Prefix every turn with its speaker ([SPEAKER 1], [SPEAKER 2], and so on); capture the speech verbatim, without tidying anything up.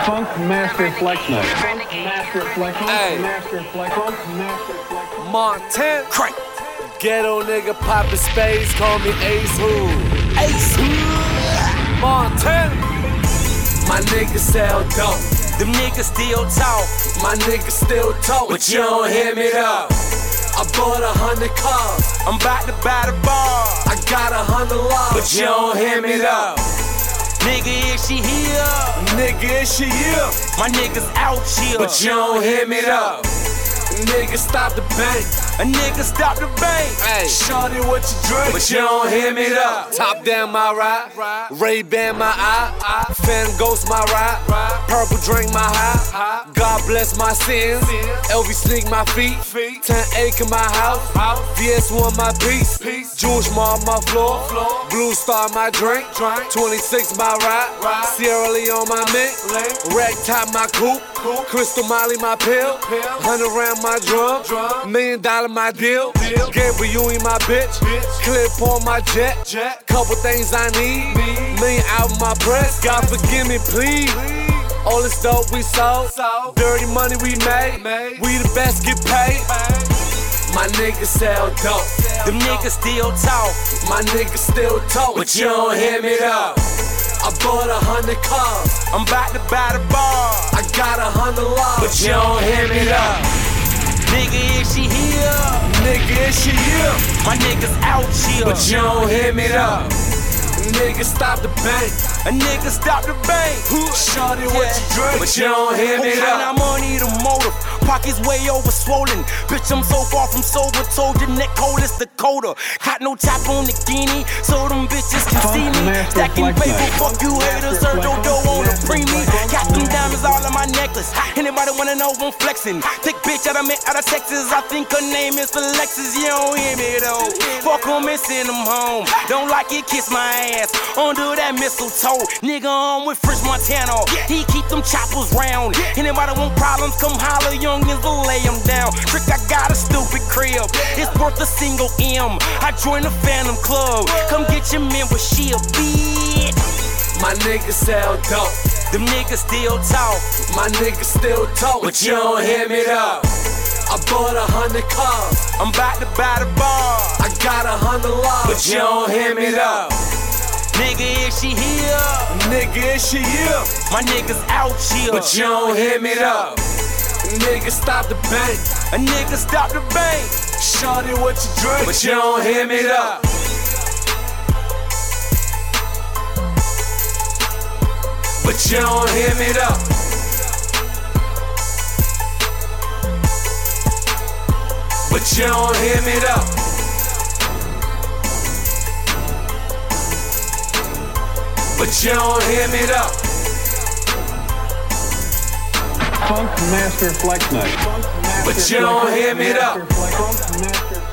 [SPEAKER 1] Funk Master Flex Night. Funk Master Flex. Funk Master Flex. Funk Master Flex.
[SPEAKER 2] Montana. Crank. Ghetto nigga poppin' spades, call me Ace Hood. Ace Hood. Montana. My niggas sell dope. Them niggas still talk. My niggas still talk. But you don't hear me though. I bought a hundred cars. I'm about to buy the bar. I got a hundred laws. But you don't hear me though. Nigga, is she here? Nigga, is she here? My niggas out here. But you don't hear me though. Nigga, stop the bank. A nigga, stop the bank. Hey, shorty, what you drink? But you don't hear me though. Top down my ride. Ray-Ban my eye. Phantom Ghost my ride. Purple drink my high. God bless my sins. L V sneak my feet. ten acre my house. V S one my piece. Jewish Mall my floor. Blue Star my drink. twenty-six my ride. Sierra Leone my mint. Rack top my coupe. Crystal Molly my pill. Hundred round my drum. Million dollar my deal. Gabriel you my bitch. Clip on my jet. Couple things I need. Million out my press. God forgive me please. All this dope we sold. Dirty money we made. We the best get paid. My niggas sell dope. Them niggas still talk. My niggas still talk. But you don't hear me though. I bought a hundred cars. I'm about to buy the bar. I got a hundred laws. But you don't hear me though. Nigga, is she here? Nigga, is she here? My niggas out here. But you don't hear me though. Nigga, stop the bank. A nigga, stop the bank. Shorty, what you drink? But you don't hear me though. I'm on the motive. Pockets way over swollen. Bitch, I'm so far from sober. Told your neck cold as Dakota. Got no top on the guinea, so them bitches can see me. Stacking paper, fuck you haters. Sergio dough on the preemie. Got them diamonds all on my necklace. Anybody wanna know I'm flexing? Thick bitch out of me, out of Texas. I think her name is Alexis. You don't hear me though. Fuck them and send them home. Don't like it, kiss my ass. Under that mistletoe. Nigga, I'm with French Montana. He keep them choppers round. Anybody want problems, come holler. Youngins will lay them down. Trick, I got a stupid crib. It's worth a single M. I joined the Phantom Club. Come get your member, she a bitch. My niggas sell dope. Them niggas still talk. My niggas still talk. But you don't hear me though. I bought a hundred cars. I'm about to buy the bar. I got a hundred laws. But you don't hear me though. Nigga, is she here? Nigga, is she here? My niggas out here. But you don't hear me though. Nigga, stop the bank. A nigga, stop the bank. Shorty, what you drink? But you don't hear me though. But you don't hear me though. But you don't hear me though. But you don't hear me though.
[SPEAKER 1] Funk Master Flex Night.
[SPEAKER 2] But you don't hear me though.